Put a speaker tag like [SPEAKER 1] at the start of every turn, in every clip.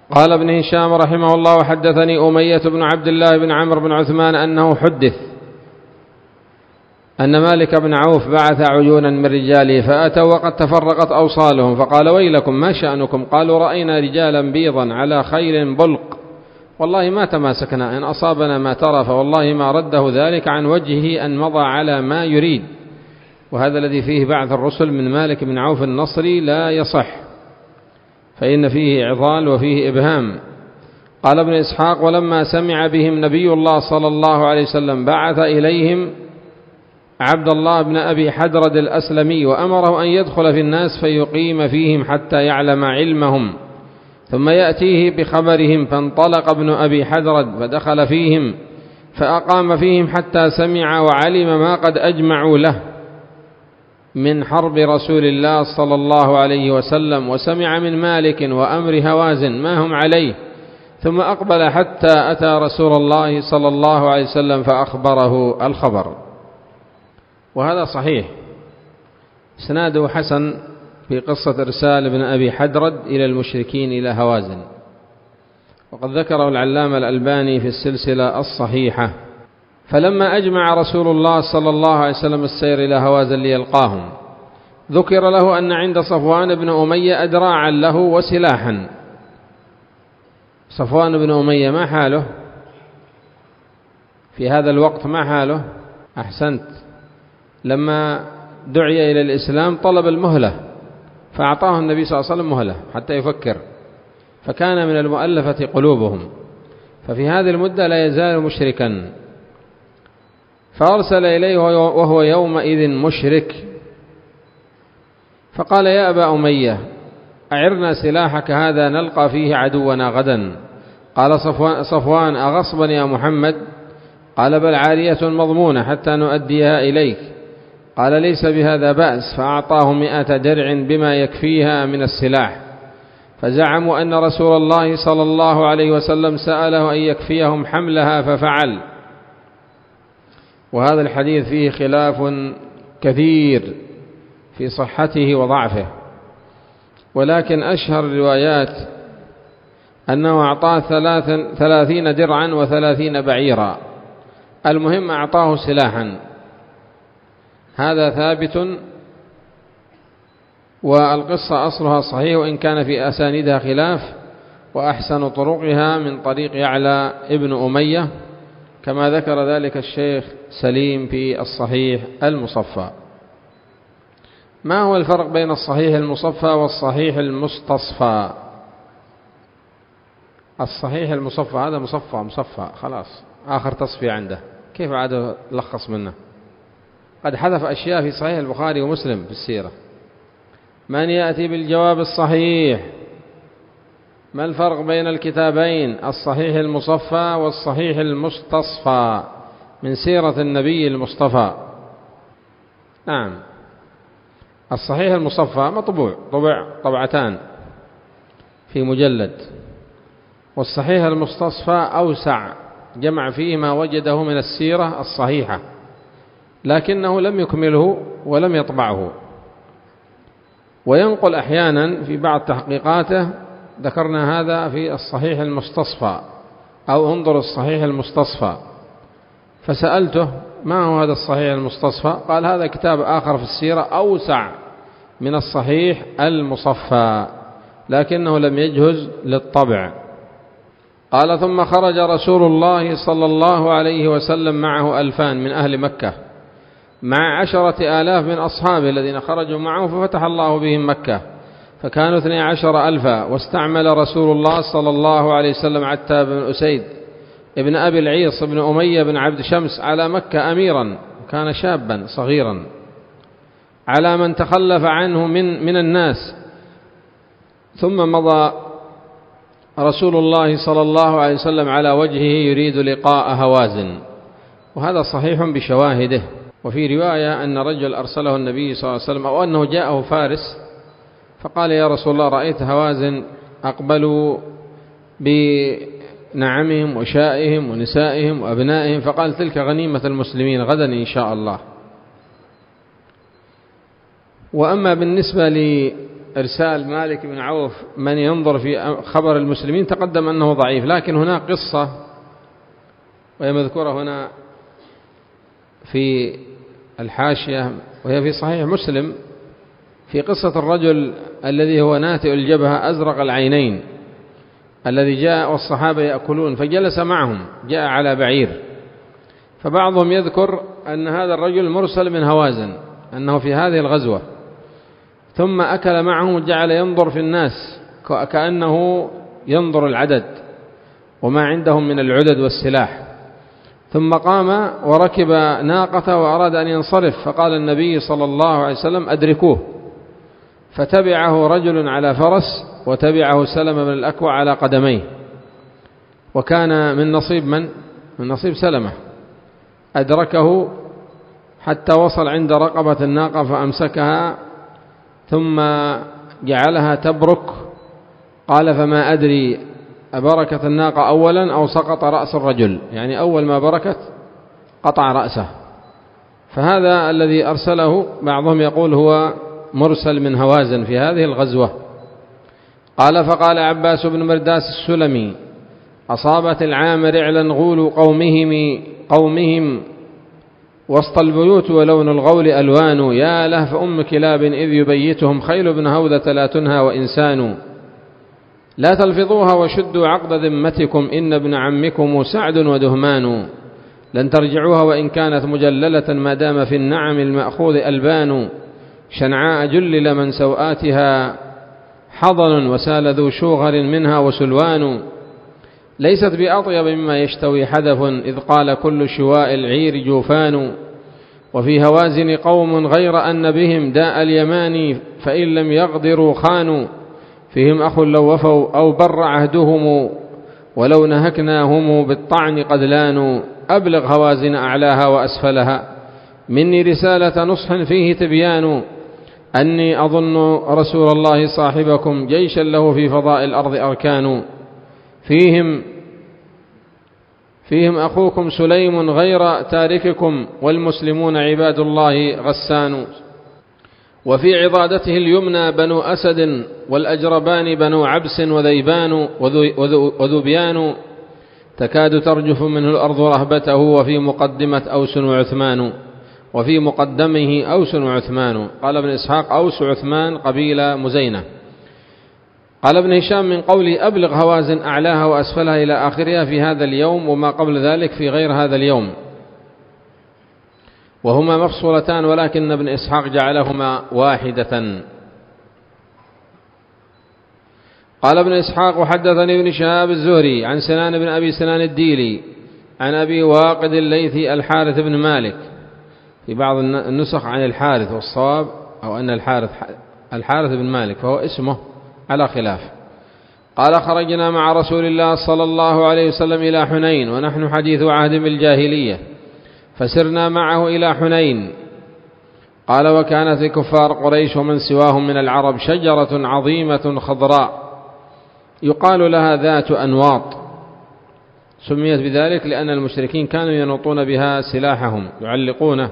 [SPEAKER 1] قال ابن هشام رحمه الله: وحدثني أمية بن عبد الله بن عمرو بن عثمان أنه حدث أن مالك بن عوف بعث عيونا من رجاله فأتوا وقد تفرقت أوصالهم، فقال: ويلكم ما شأنكم؟ قالوا: رأينا رجالا بيضا على خيل بلق، والله ما تماسكنا، إن أصابنا ما ترى فوالله ما رده ذلك عن وجهه أن مضى على ما يريد. وهذا الذي فيه بعث الرسل من مالك بن عوف النصري لا يصح، فإن فيه إعضال وفيه إبهام. قال ابن إسحاق: ولما سمع بهم نبي الله صلى الله عليه وسلم بعث إليهم عبد الله بن أبي حدرد الأسلمي وأمره أن يدخل في الناس فيقيم فيهم حتى يعلم علمهم، ثم يأتيه بخبرهم. فانطلق ابن أبي حدرد فدخل فيهم فأقام فيهم حتى سمع وعلم ما قد أجمعوا له من حرب رسول الله صلى الله عليه وسلم، وسمع من مالك وأمر هوازن ما هم عليه، ثم أقبل حتى أتى رسول الله صلى الله عليه وسلم فأخبره الخبر. وهذا صحيح، إسناده حسن في قصة إرسال ابن أبي حدرد إلى المشركين إلى هوازن، وقد ذكره العلامة الألباني في السلسلة الصحيحة. فلما أجمع رسول الله صلى الله عليه وسلم السير إلى هوازن ليلقاهم، ذكر له أن عند صفوان بن أمية أدراعا له وسلاحا. صفوان بن أمية ما حاله في هذا الوقت؟ ما حاله؟ أحسنت، لما دعي إلى الإسلام طلب المهلة، فأعطاه النبي صلى الله عليه وسلم مهلة حتى يفكر، فكان من المؤلفة قلوبهم، ففي هذه المدة لا يزال مشركا، فأرسل إليه وهو يومئذ مشرك، فقال: يا أبا أمية أعرنا سلاحك هذا نلقى فيه عدونا غدا. قال صفوان: أغصبا يا محمد؟ قال: بل عارية مضمونة حتى نؤديها إليك. قال: ليس بهذا بأس. فأعطاه 100 درع بما يكفيها من السلاح، فزعموا أن رسول الله صلى الله عليه وسلم سأله أن يكفيهم حملها ففعل. وهذا الحديث فيه خلاف كثير في صحته وضعفه، ولكن أشهر الروايات أنه أعطاه 30 درعا و30 بعيرا، المهم أعطاه سلاحا، هذا ثابت. والقصة أصلها صحيح وإن كان في أسانيدها خلاف، وأحسن طرقها من طريق يعلى ابن أمية، كما ذكر ذلك الشيخ سليم في الصحيح المصفى. ما هو الفرق بين الصحيح المصفى والصحيح المستصفى؟ الصحيح المصفى هذا مصفى خلاص، آخر تصفية عنده، كيف عاد لخص منه؟ قد حذف أشياء في صحيح البخاري ومسلم في السيرة. من يأتي بالجواب الصحيح؟ ما الفرق بين الكتابين الصحيح المصفى والصحيح المستصفى من سيرة النبي المصطفى؟ نعم، الصحيح المصفى مطبوع، طبعتان في مجلد، والصحيح المستصفى أوسع، جمع فيه ما وجده من السيرة الصحيحة، لكنه لم يكمله ولم يطبعه، وينقل أحيانا في بعض تحقيقاته. ذكرنا هذا في الصحيح المستصفى، أو انظر الصحيح المستصفى، فسألته: ما هو هذا الصحيح المستصفى؟ قال: هذا كتاب آخر في السيرة أوسع من الصحيح المصفى، لكنه لم يجهز للطبع. قال: ثم خرج رسول الله صلى الله عليه وسلم معه 2000 من أهل مكة مع 10,000 من أصحابه الذين خرجوا معه، ففتح الله بهم مكة، فكانوا 12,000. واستعمل رسول الله صلى الله عليه وسلم عتاب بن أسيد ابن أبي العيص ابن أمية بن عبد شمس على مكة أميرا، كان شابا صغيرا، على من تخلف عنه من الناس. ثم مضى رسول الله صلى الله عليه وسلم على وجهه يريد لقاء هوازن، وهذا صحيح بشواهده. وفي رواية أن رجل أرسله النبي صلى الله عليه وسلم، أو أنه جاءه فارس فقال: يا رسول الله رأيت هوازن أقبلوا بنعمهم وشائهم ونسائهم وأبنائهم، فقال: تلك غنيمة المسلمين غدا إن شاء الله. وأما بالنسبة إرسال مالك بن عوف من ينظر في خبر المسلمين تقدم أنه ضعيف، لكن هناك قصة وهي مذكورة هنا في الحاشية وهي في صحيح مسلم، في قصة الرجل الذي هو ناتئ الجبهة أزرق العينين الذي جاء والصحابة يأكلون فجلس معهم، جاء على بعير، فبعضهم يذكر أن هذا الرجل مرسل من هوازن، أنه في هذه الغزوة، ثم أكل معهم وجعل ينظر في الناس كأنه ينظر العدد وما عندهم من العدد والسلاح، ثم قام وركب ناقته وأراد أن ينصرف، فقال النبي صلى الله عليه وسلم أدركوه، فتبعه رجل على فرس وتبعه سلمة بن الأكوع على قدميه، وكان من نصيب من نصيب سلمة، أدركه حتى وصل عند رقبة الناقة فأمسكها ثم جعلها تبرك، قال فما أدري أبركت الناقة أولا أو سقط رأس الرجل، يعني أول ما بركت قطع رأسه، فهذا الذي أرسله بعضهم يقول هو مرسل من هوازن في هذه الغزوة. قال فقال عباس بن مرداس السلمي أصابت العام رعلا غول قومهم وسط البيوت ولون الغول ألوان، يا لهف أم كلاب إذ يبيتهم خيل بن هودة لا تنهى وإنسان، لا تلفظوها وشدوا عقد ذمتكم إن ابن عمكم سعد ودهمان، لن ترجعوها وإن كانت مجللة ما دام في النعم المأخوذ ألبان، شنعاء جلل من سوآتها حضن وسال ذو شوغر منها وسلوان، ليست بأطيب مما يشتوي حدف إذ قال كل شواء العير جوفان، وفي هوازن قوم غير أن بهم داء اليمان فإن لم يغدروا خانوا، فيهم أخ لو وفوا أو بر عهدهم ولو نهكناهم بالطعن قد لانوا، أبلغ هوازن أعلاها وأسفلها مني رسالة نصح فيه تبيان، أني أظن رسول الله صاحبكم جيشا له في فضاء الأرض أركان، فيهم أخوكم سليم غير تارككم والمسلمون عباد الله غسان، وفي عضادته اليمنى بنو أسد والأجربان بنو عبس وذيبان وذبيان، تكاد ترجف منه الأرض رهبته وفي مقدمه أوس وعثمان. قال ابن إسحاق أوس عثمان قبيلة مزينة. قال ابن هشام من قولي أبلغ هوازن أعلاها وأسفلها إلى آخرها في هذا اليوم وما قبل ذلك في غير هذا اليوم، وهما مفصولتان ولكن ابن إسحاق جعلهما واحدة. قال ابن إسحاق وحدثني ابن شهاب الزهري عن سنان بن أبي سنان الديلي عن أبي واقد الليثي الحارث بن مالك، في بعض النسخ عن الحارث، والصواب أو أن الحارث بن مالك فهو اسمه على خلاف. قال خرجنا مع رسول الله صلى الله عليه وسلم إلى حنين ونحن حديث عهد بالجاهلية، فسرنا معه إلى حنين. قال وكانت كفار قريش ومن سواهم من العرب شجرة عظيمة خضراء يقال لها ذات أنواط، سميت بذلك لأن المشركين كانوا ينوطون بها سلاحهم يعلقونه،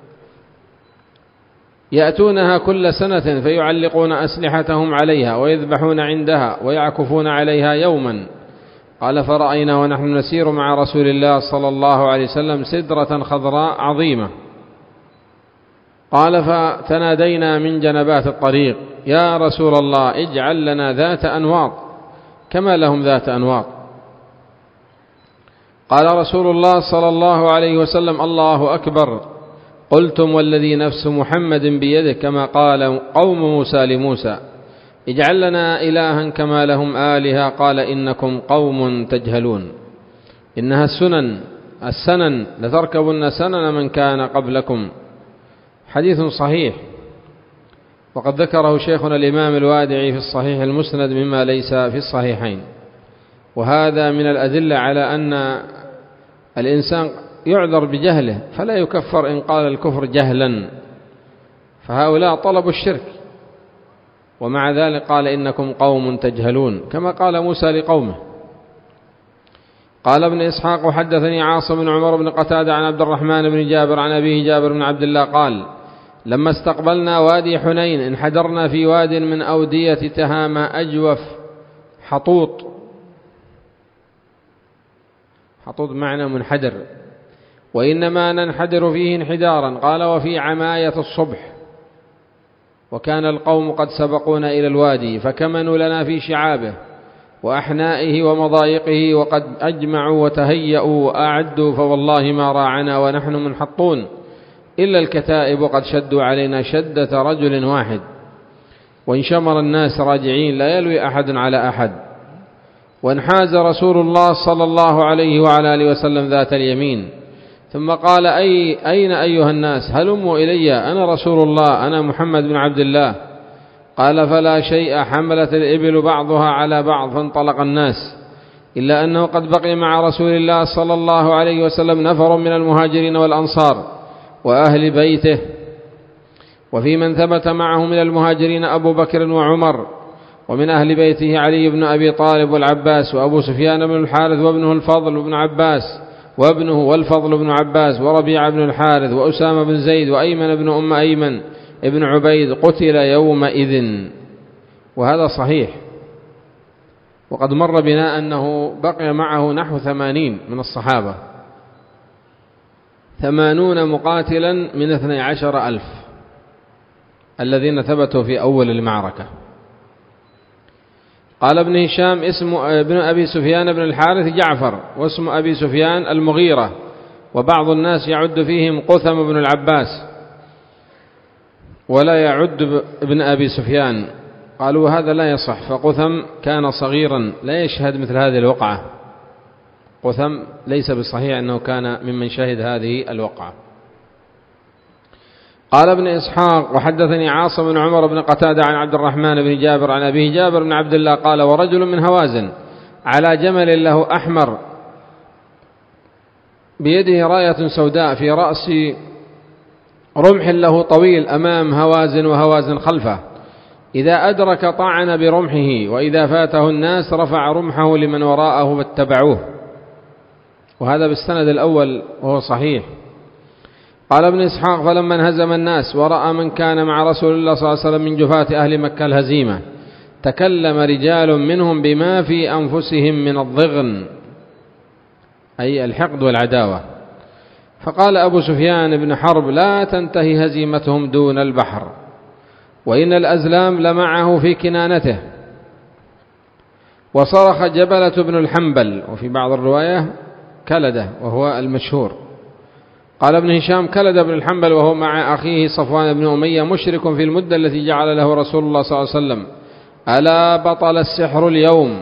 [SPEAKER 1] يأتونها كل سنة فيعلقون أسلحتهم عليها ويذبحون عندها ويعكفون عليها يوما. قال فرأينا ونحن نسير مع رسول الله صلى الله عليه وسلم سدرة خضراء عظيمة. قال فتنادينا من جنبات الطريق يا رسول الله اجعل لنا ذات أنواط كما لهم ذات أنواط. قال رسول الله صلى الله عليه وسلم الله أكبر، قلتم والذي نفس محمد بيده كما قال قوم موسى لموسى اجعل لنا إلها كما لهم آلهة. قال إنكم قوم تجهلون، إنها السنن لتركبن سنن من كان قبلكم. حديث صحيح، وقد ذكره شيخنا الإمام الوادعي في الصحيح المسند مما ليس في الصحيحين، وهذا من الأدلة على أن الإنسان يعذر بجهله فلا يكفر إن قال الكفر جهلا، فهؤلاء طلبوا الشرك ومع ذلك قال إنكم قوم تجهلون كما قال موسى لقومه. قال ابن إسحاق وحدثني عاصم بن عمر بن قتادة عن عبد الرحمن بن جابر عن أبيه جابر بن عبد الله قال لما استقبلنا وادي حنين انحدرنا في واد من أودية تهامة أجوف حطوط معنى منحدر، وإنما ننحدر فيه انحدارا. قال: وفي عماية الصبح، وكان القوم قد سبقونا إلى الوادي فكمنوا لنا في شعابه وأحنائه ومضايقه، وقد أجمعوا وتهيأوا وأعدوا، فوالله ما راعنا ونحن منحطون إلا الكتائب قد شدوا علينا شدة رجل واحد، وانشمر الناس راجعين لا يلوي أحد على أحد. وانحاز رسول الله صلى الله عليه وعلى آله وسلم ذات اليمين، ثم قال: أين أيها الناس؟ هلموا إلي، أنا رسول الله، أنا محمد بن عبد الله. قال: فلا شيء، حملت الإبل بعضها على بعض فانطلق الناس، إلا أنه قد بقي مع رسول الله صلى الله عليه وسلم نفر من المهاجرين والأنصار وأهل بيته، وفي من ثبت معه من المهاجرين أبو بكر وعمر، ومن أهل بيته علي بن أبي طالب والعباس وأبو سفيان بن الحارث وابنه الفضل بن عباس والفضل بن عباس وربيع بن الحارث وأسامة بن زيد وأيمن بن أم أيمن ابن عبيد قتل يومئذ. وهذا صحيح، وقد مر بنا أنه بقي معه نحو 80 من الصحابة، 80 مقاتلا من 12,000 الذين ثبتوا في أول المعركة. قال ابن هشام: اسم ابن أبي سفيان بن الحارث جعفر، واسم أبي سفيان المغيرة، وبعض الناس يعد فيهم قثم بن العباس ولا يعد ابن أبي سفيان. قالوا هذا لا يصح، فقثم كان صغيرا لا يشهد مثل هذه الوقعة. قثم ليس بالصحيح أنه كان ممن شهد هذه الوقعة. قال ابن إسحاق: وحدثني عاصم بن عمر بن قتادة عن عبد الرحمن بن جابر عن أبيه جابر بن عبد الله قال: ورجل من هوازن على جمل له أحمر بيده راية سوداء في رأس رمح له طويل أمام هوازن وهوازن خلفه، إذا أدرك طعن برمحه، وإذا فاته الناس رفع رمحه لمن وراءه فاتبعوه. وهذا بالسند الأول وهو صحيح. قال ابن إسحاق: فلما انهزم الناس ورأى من كان مع رسول الله صلى الله عليه وسلم من جفاة أهل مكة الهزيمة، تكلم رجال منهم بما في أنفسهم من الضغن، أي الحقد والعداوة. فقال أبو سفيان بن حرب: لا تنتهي هزيمتهم دون البحر، وإن الأزلام لمعه في كنانته. وصرخ جبلة بن الحنبل، وفي بعض الرواية كلدة وهو المشهور. قال ابن هشام: كلد بن الحنبل وهو مع أخيه صفوان بن أمية مشرك في المدة التي جعل له رسول الله صلى الله عليه وسلم. ألا بطل السحر اليوم.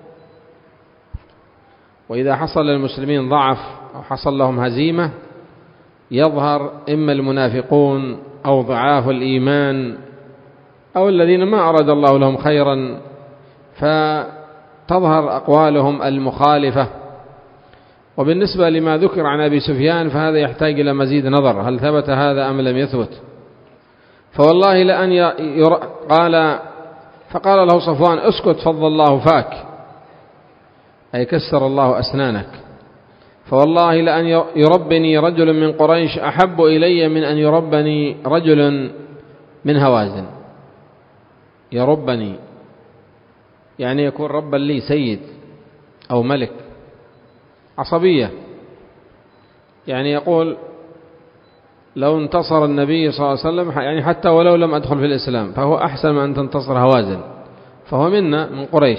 [SPEAKER 1] وإذا حصل للمسلمين ضعف أو حصل لهم هزيمة يظهر إما المنافقون أو ضعاف الإيمان أو الذين ما أراد الله لهم خيرا، فتظهر أقوالهم المخالفة. وبالنسبة لما ذكر عن أبي سفيان فهذا يحتاج إلى مزيد نظر، هل ثبت هذا أم لم يثبت؟ فوالله لأن فقال له صفوان: اسكت فضل الله فاك، أي كسر الله أسنانك. فوالله لأن يربني رجل من قريش أحب إلي من أن يربني رجل من هوازن. يربني يعني يكون ربا لي، سيد أو ملك. عصبية يعني يقول: لو انتصر النبي صلى الله عليه وسلم، يعني حتى ولو لم أدخل في الإسلام فهو أحسن من أن تنتصر هوازن، فهو منا من قريش.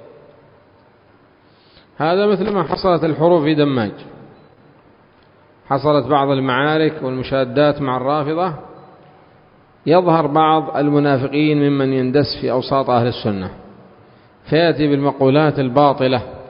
[SPEAKER 1] هذا مثل ما حصلت الحروب في دماج، حصلت بعض المعارك والمشادات مع الرافضة، يظهر بعض المنافقين ممن يندس في أوساط أهل السنة فيأتي بالمقولات الباطلة